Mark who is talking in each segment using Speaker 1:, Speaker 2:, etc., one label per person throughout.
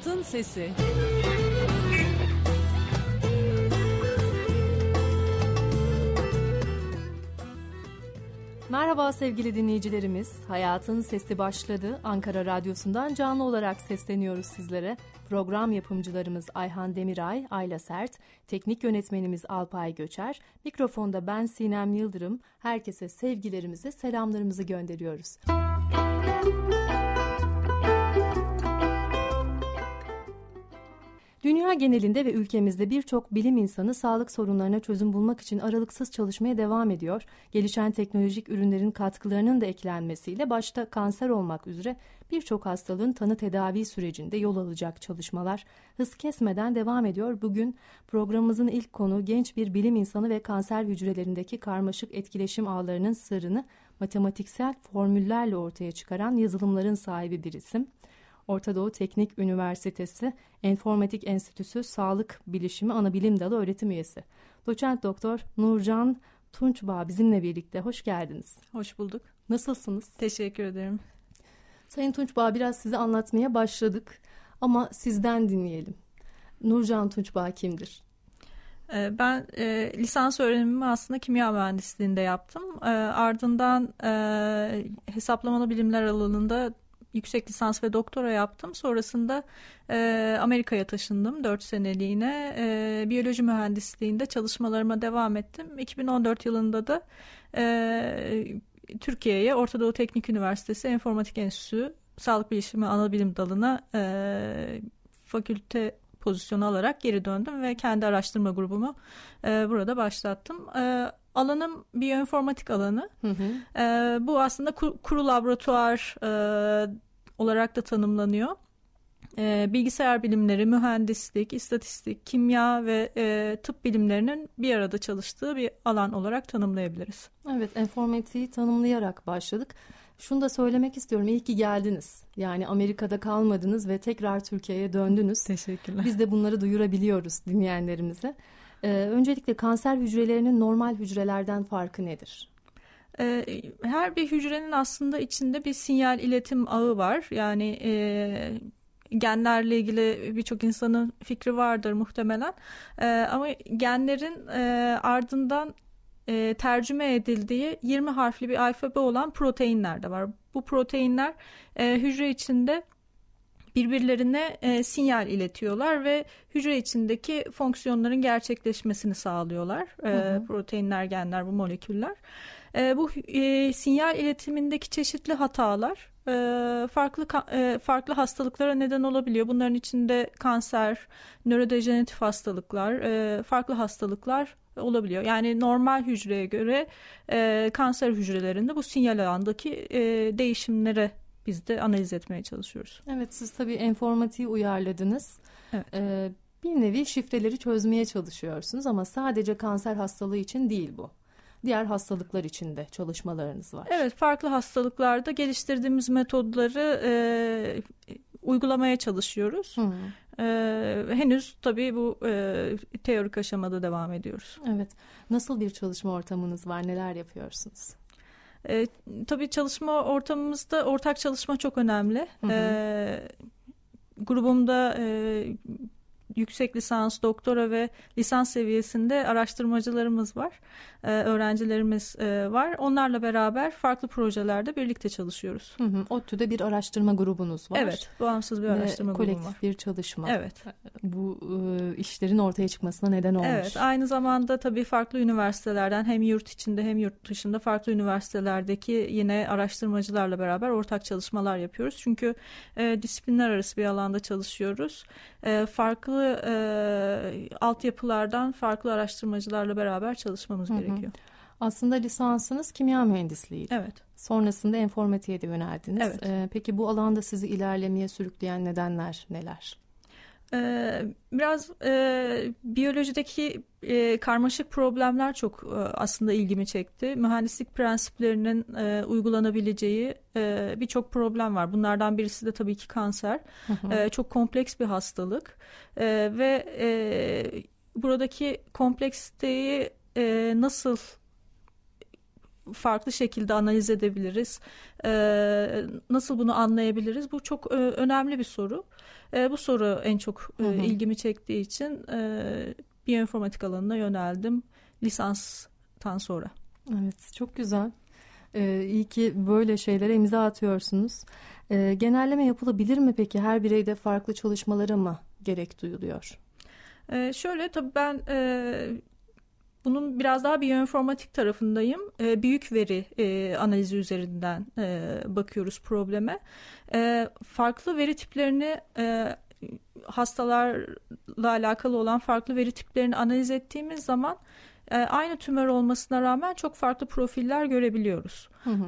Speaker 1: Hayatın Sesi. Merhaba sevgili dinleyicilerimiz. Hayatın Sesi başladı. Ankara Radyosu'ndan canlı olarak sesleniyoruz sizlere. Program yapımcılarımız Ayhan Demiray, Ayla Sert, teknik yönetmenimiz Alpay Göçer, mikrofonda ben Sinem Yıldırım. Herkese sevgilerimizi, selamlarımızı gönderiyoruz. Dünya genelinde ve ülkemizde birçok bilim insanı sağlık sorunlarına çözüm bulmak için aralıksız çalışmaya devam ediyor. Gelişen teknolojik ürünlerin katkılarının da eklenmesiyle başta kanser olmak üzere birçok hastalığın tanı tedavi sürecinde yol alacak çalışmalar hız kesmeden devam ediyor. Bugün programımızın ilk konu genç bir bilim insanı ve kanser hücrelerindeki karmaşık etkileşim ağlarının sırrını matematiksel formüllerle ortaya çıkaran yazılımların sahibi bir isim. Orta Doğu Teknik Üniversitesi Enformatik Enstitüsü Sağlık Bilişimi Anabilim Dalı öğretim üyesi. Doçent Doktor Nurcan Tunçbağ bizimle birlikte. Hoş geldiniz.
Speaker 2: Hoş bulduk.
Speaker 1: Nasılsınız?
Speaker 2: Teşekkür ederim.
Speaker 1: Sayın Tunçbağ, biraz sizi anlatmaya başladık ama sizden dinleyelim. Nurcan Tunçbağ kimdir?
Speaker 2: Ben lisans öğrenimimi aslında kimya mühendisliğinde yaptım. Ardından hesaplamalı bilimler alanında yüksek lisans ve doktora yaptım. Sonrasında Amerika'ya taşındım 4 seneliğine. Biyoloji mühendisliğinde çalışmalarıma devam ettim. 2014 yılında da Türkiye'ye Orta Doğu Teknik Üniversitesi Enformatik Enstitüsü Sağlık Bilişimi Anabilim Dalı'na fakülte pozisyonu alarak geri döndüm ve kendi araştırma grubumu burada başlattım. Alanım biyoinformatik alanı. Hı hı. Bu aslında kuru laboratuvar olarak da tanımlanıyor. Bilgisayar bilimleri, mühendislik, istatistik, kimya ve tıp bilimlerinin bir arada çalıştığı bir alan olarak tanımlayabiliriz.
Speaker 1: Evet, enformatiği tanımlayarak başladık. Şunu da söylemek istiyorum. İyi ki geldiniz. Yani Amerika'da kalmadınız ve tekrar Türkiye'ye döndünüz.
Speaker 2: Teşekkürler.
Speaker 1: Biz de bunları duyurabiliyoruz dinleyenlerimize. Öncelikle kanser hücrelerinin normal hücrelerden farkı nedir?
Speaker 2: Her bir hücrenin aslında içinde bir sinyal iletim ağı var. Yani genlerle ilgili birçok insanın fikri vardır muhtemelen. Ama genlerin ardından tercüme edildiği 20 harfli bir alfabe olan proteinler de var. Bu proteinler hücre içinde birbirlerine sinyal iletiyorlar ve hücre içindeki fonksiyonların gerçekleşmesini sağlıyorlar. Proteinler, genler, bu moleküller. Bu sinyal iletimindeki çeşitli hatalar farklı hastalıklara neden olabiliyor. Bunların içinde kanser, nörodejeneratif hastalıklar, farklı hastalıklar olabiliyor. Yani normal hücreye göre kanser hücrelerinde bu sinyal ağındaki değişimlere biz de analiz etmeye çalışıyoruz.
Speaker 1: Evet, siz tabii enformatiği uyarladınız.
Speaker 2: Evet.
Speaker 1: Bir nevi şifreleri çözmeye çalışıyorsunuz ama sadece kanser hastalığı için değil bu. Diğer hastalıklar için de çalışmalarınız var.
Speaker 2: Evet, farklı hastalıklarda geliştirdiğimiz metodları uygulamaya çalışıyoruz. Henüz tabii bu teorik aşamada devam ediyoruz.
Speaker 1: Evet. Nasıl bir çalışma ortamınız var? Neler yapıyorsunuz?
Speaker 2: Tabii çalışma ortamımızda ortak çalışma çok önemli. Grubumda yüksek lisans, doktora ve lisans seviyesinde araştırmacılarımız var, öğrencilerimiz var. Onlarla beraber farklı projelerde birlikte çalışıyoruz.
Speaker 1: ODTÜ'de bir araştırma grubunuz var.
Speaker 2: Evet, bağımsız bir araştırma grubum var.
Speaker 1: Kolektif bir çalışma.
Speaker 2: Evet.
Speaker 1: Bu işlerin ortaya çıkmasına neden olmuş.
Speaker 2: Evet, aynı zamanda tabii farklı üniversitelerden hem yurt içinde hem yurt dışında farklı üniversitelerdeki yine araştırmacılarla beraber ortak çalışmalar yapıyoruz. Çünkü disiplinler arası bir alanda çalışıyoruz. Farklı altyapılardan farklı araştırmacılarla beraber çalışmamız gerekiyor.
Speaker 1: Aslında lisansınız kimya mühendisliğiydi.
Speaker 2: Evet.
Speaker 1: Sonrasında informatiğe de yöneldiniz.
Speaker 2: Evet.
Speaker 1: Peki bu alanda sizi ilerlemeye sürükleyen nedenler neler?
Speaker 2: Biraz biyolojideki karmaşık problemler çok aslında ilgimi çekti. Mühendislik prensiplerinin uygulanabileceği birçok problem var. Bunlardan birisi de tabii ki kanser. Çok kompleks bir hastalık ve buradaki kompleksiteyi nasıl farklı şekilde analiz edebiliriz? Nasıl bunu anlayabiliriz? Bu çok önemli bir soru. Bu soru en çok ilgimi çektiği için biyoinformatik alanına yöneldim lisanstan sonra.
Speaker 1: Evet, çok güzel. İyi ki böyle şeylere imza atıyorsunuz. Genelleme yapılabilir mi peki? Her bireyde farklı çalışmalara mı gerek duyuluyor?
Speaker 2: Şöyle, tabii ben bunun biraz daha biyoinformatik tarafındayım. Büyük veri analizi üzerinden bakıyoruz probleme. Farklı veri tiplerini, hastalarla alakalı olan farklı veri tiplerini analiz ettiğimiz zaman aynı tümör olmasına rağmen çok farklı profiller görebiliyoruz.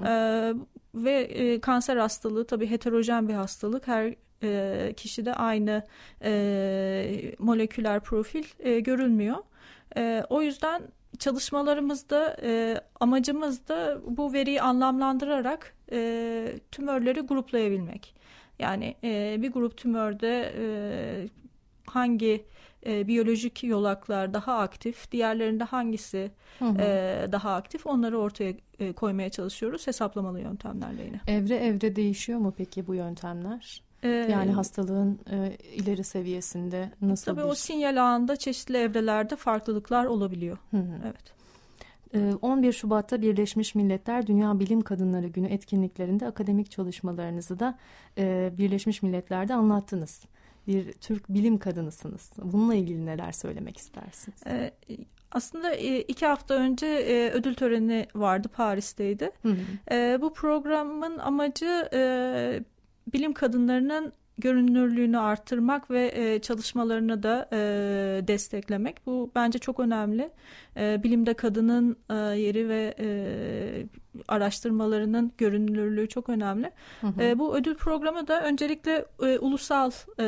Speaker 2: Ve kanser hastalığı tabii heterojen bir hastalık. Her kişide aynı moleküler profil görülmüyor. O yüzden çalışmalarımızda amacımız da bu veriyi anlamlandırarak tümörleri gruplayabilmek. Yani bir grup tümörde hangi biyolojik yolaklar daha aktif, diğerlerinde hangisi daha aktif, onları ortaya koymaya çalışıyoruz hesaplamalı yöntemlerle yine.
Speaker 1: Evre evre değişiyor mu peki bu yöntemler? Yani hastalığın ileri seviyesinde nasıl?
Speaker 2: Tabii o sinyal ağında çeşitli evrelerde farklılıklar olabiliyor. Evet.
Speaker 1: 11 Şubat'ta Birleşmiş Milletler Dünya Bilim Kadınları Günü etkinliklerinde akademik çalışmalarınızı da Birleşmiş Milletler'de anlattınız. Bir Türk bilim kadınısınız. Bununla ilgili neler söylemek istersiniz?
Speaker 2: Aslında 2 hafta önce ödül töreni vardı, Paris'teydi. Bu programın amacı bilim kadınlarının görünürlüğünü artırmak ve çalışmalarını da desteklemek. Bu bence çok önemli. Bilimde kadının yeri ve araştırmalarının görünürlüğü çok önemli. Bu ödül programı da öncelikle ulusal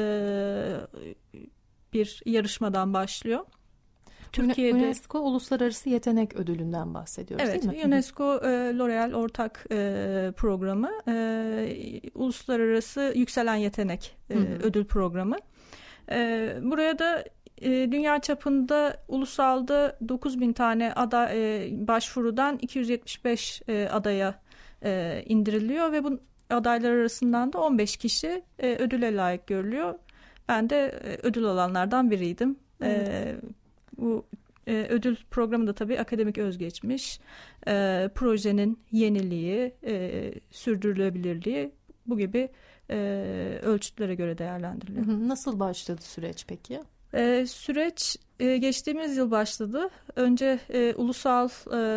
Speaker 2: bir yarışmadan başlıyor.
Speaker 1: Türkiye'de UNESCO Uluslararası Yetenek Ödülü'nden bahsediyoruz,
Speaker 2: evet,
Speaker 1: değil mi?
Speaker 2: UNESCO L'Oreal ortak programı, Uluslararası Yükselen Yetenek ödül programı. Buraya da dünya çapında ulusalda 9.000 tane başvurudan 275 adaya indiriliyor ve bu adaylar arasından da 15 kişi ödüle layık görülüyor. Ben de ödül alanlardan biriydim. Evet. Bu ödül programı da tabii akademik özgeçmiş, projenin yeniliği, sürdürülebilirliği, bu gibi ölçütlere göre değerlendiriliyor.
Speaker 1: Nasıl başladı süreç peki?
Speaker 2: Süreç geçtiğimiz yıl başladı. Önce ulusal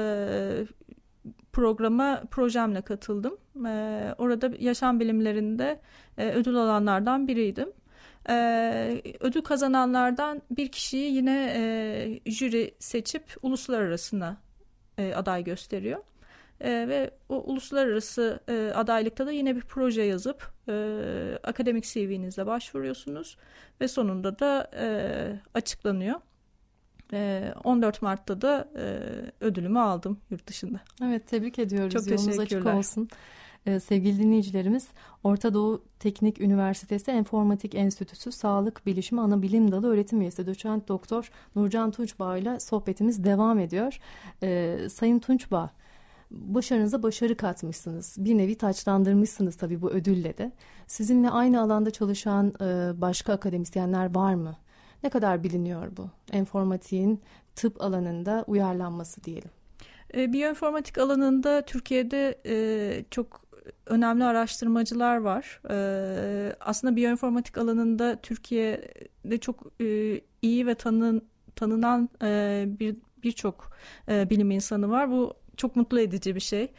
Speaker 2: programa projemle katıldım. Orada yaşam bilimlerinde ödül alanlardan biriydim. Ödül kazananlardan bir kişiyi yine jüri seçip uluslararasına aday gösteriyor. Ve o uluslararası adaylıkta da yine bir proje yazıp akademik CV'nizle başvuruyorsunuz ve sonunda da açıklanıyor. 14 Mart'ta da ödülümü aldım yurt dışında.
Speaker 1: Evet, tebrik ediyoruz.
Speaker 2: Çok
Speaker 1: Yolunuz açık olsun. Sevgili dinleyicilerimiz, Orta Doğu Teknik Üniversitesi Enformatik Enstitüsü Sağlık Bilişimi Anabilim Dalı öğretim üyesi Doçent Doktor Nurcan Tunçbağ ile sohbetimiz devam ediyor. Sayın Tunçbağ, başarınıza başarı katmışsınız. Bir nevi taçlandırmışsınız tabii bu ödülle de. Sizinle aynı alanda çalışan başka akademisyenler var mı? Ne kadar biliniyor bu enformatiğin tıp alanında uyarlanması diyelim?
Speaker 2: Biyoinformatik alanında Türkiye'de çok önemli araştırmacılar var. Aslında biyoinformatik alanında Türkiye'de çok iyi ve tanınan birçok bilim insanı var. Bu çok mutlu edici bir şey.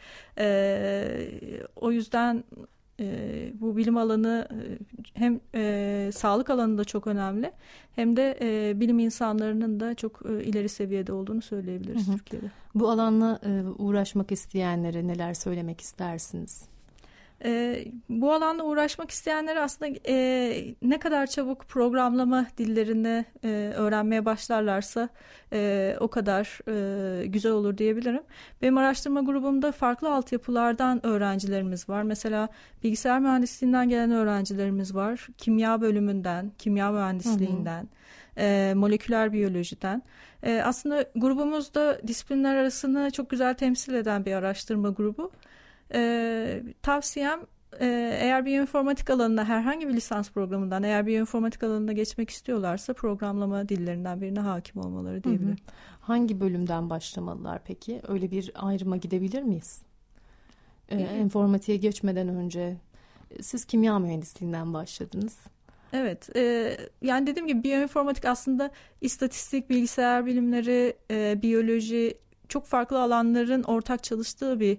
Speaker 2: O yüzden bu bilim alanı hem sağlık alanında çok önemli, hem de bilim insanlarının da çok ileri seviyede olduğunu söyleyebiliriz Türkiye'de.
Speaker 1: Bu alanla uğraşmak isteyenlere neler söylemek istersiniz?
Speaker 2: Bu alanda uğraşmak isteyenlere aslında ne kadar çabuk programlama dillerini öğrenmeye başlarlarsa o kadar güzel olur diyebilirim. Benim araştırma grubumda farklı altyapılardan öğrencilerimiz var. Mesela bilgisayar mühendisliğinden gelen öğrencilerimiz var. Kimya bölümünden, kimya mühendisliğinden, moleküler biyolojiden. Aslında grubumuzda disiplinler arasını çok güzel temsil eden bir araştırma grubu. Tavsiyem, eğer biyoinformatik alanına herhangi bir lisans programından, eğer biyoinformatik alanına geçmek istiyorlarsa programlama dillerinden birine hakim olmaları diyebilirim.
Speaker 1: Hangi bölümden başlamalılar peki? Öyle bir ayrıma gidebilir miyiz? Informatiğe geçmeden önce siz kimya mühendisliğinden başladınız.
Speaker 2: Evet, yani dediğim gibi biyoinformatik aslında istatistik, bilgisayar bilimleri, biyoloji, çok farklı alanların ortak çalıştığı bir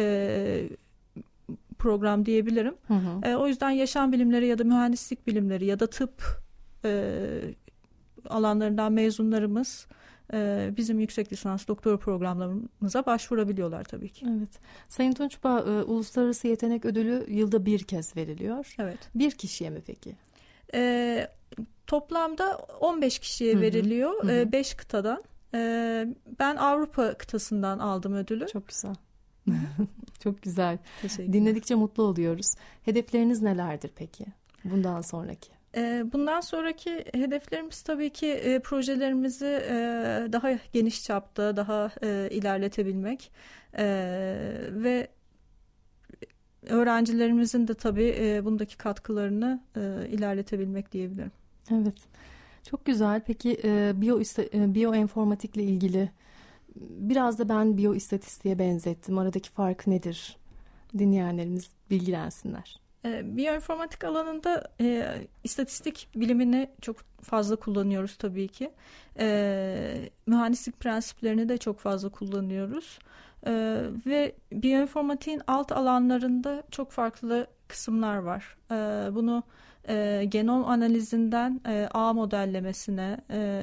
Speaker 2: program diyebilirim. O yüzden yaşam bilimleri ya da mühendislik bilimleri ya da tıp alanlarından mezunlarımız bizim yüksek lisans doktora programlarımıza başvurabiliyorlar tabii ki.
Speaker 1: Evet. Sayın Tunçbağ, Uluslararası Yetenek Ödülü yılda bir kez veriliyor.
Speaker 2: Evet.
Speaker 1: Bir kişiye mi peki?
Speaker 2: Toplamda 15 kişiye veriliyor. 5 kıtadan. Ben Avrupa kıtasından aldım ödülü.
Speaker 1: Çok güzel. Çok güzel.
Speaker 2: Teşekkürler.
Speaker 1: Dinledikçe mutlu oluyoruz. Hedefleriniz nelerdir peki bundan sonraki?
Speaker 2: Bundan sonraki hedeflerimiz tabii ki projelerimizi daha geniş çapta, daha ilerletebilmek ve öğrencilerimizin de tabii bundaki katkılarını ilerletebilmek diyebilirim.
Speaker 1: Evet. Çok güzel. Peki biyoinformatikle ilgili biraz da ben biyoistatistiğe benzettim. Aradaki fark nedir? Dinleyenlerimiz bilgilensinler.
Speaker 2: Biyoinformatik alanında istatistik bilimini çok fazla kullanıyoruz tabii ki. Mühendislik prensiplerini de çok fazla kullanıyoruz. Ve biyoinformatiğin alt alanlarında çok farklı kısımlar var. Bunu genom analizinden ağ modellemesine,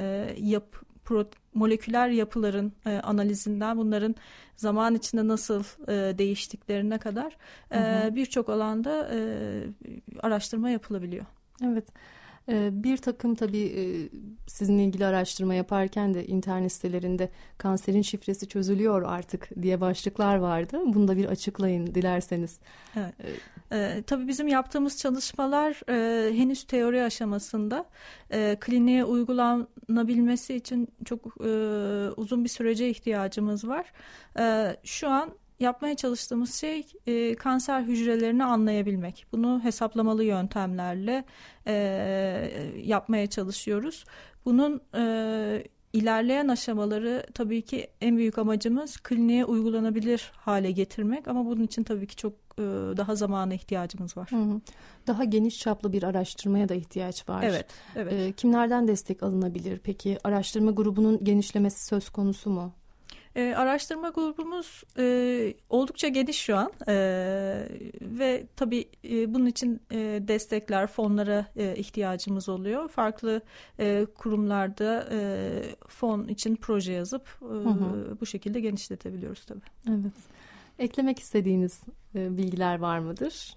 Speaker 2: moleküler yapıların analizinden bunların zaman içinde nasıl değiştiklerine kadar birçok alanda araştırma yapılabiliyor.
Speaker 1: Evet. Bir takım tabii sizinle ilgili araştırma yaparken de internet sitelerinde kanserin şifresi çözülüyor artık diye başlıklar vardı. Bunu da bir açıklayın dilerseniz.
Speaker 2: Evet. Tabii bizim yaptığımız çalışmalar henüz teori aşamasında. Kliniğe uygulanabilmesi için çok uzun bir sürece ihtiyacımız var. Şu an yapmaya çalıştığımız şey kanser hücrelerini anlayabilmek. Bunu hesaplamalı yöntemlerle yapmaya çalışıyoruz. Bunun ilerleyen aşamaları tabii ki en büyük amacımız kliniğe uygulanabilir hale getirmek. Ama bunun için tabii ki çok daha zamana ihtiyacımız var.
Speaker 1: Daha geniş çaplı bir araştırmaya da ihtiyaç var.
Speaker 2: Evet. Evet.
Speaker 1: Kimlerden destek alınabilir? Peki araştırma grubunun genişlemesi söz konusu mu?
Speaker 2: Araştırma grubumuz oldukça geniş şu an ve tabii bunun için destekler, fonlara ihtiyacımız oluyor. Farklı kurumlarda fon için proje yazıp bu şekilde genişletebiliyoruz tabii.
Speaker 1: Evet. Eklemek istediğiniz bilgiler var mıdır?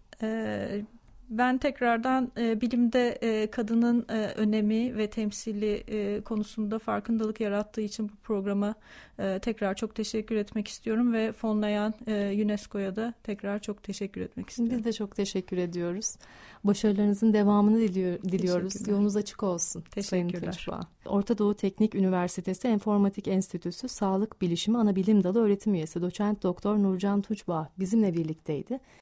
Speaker 2: Ben tekrardan bilimde kadının önemi ve temsili konusunda farkındalık yarattığı için bu programa tekrar çok teşekkür etmek istiyorum ve fonlayan UNESCO'ya da tekrar çok teşekkür etmek istiyorum.
Speaker 1: Biz de çok teşekkür ediyoruz. Başarılarınızın devamını diliyoruz. Yolunuz açık olsun.
Speaker 2: Teşekkürler.
Speaker 1: Orta Doğu Teknik Üniversitesi Enformatik Enstitüsü Sağlık Bilişimi Anabilim Dalı öğretim üyesi Doçent Doktor Nurcan Tunçbağ bizimle birlikteydi.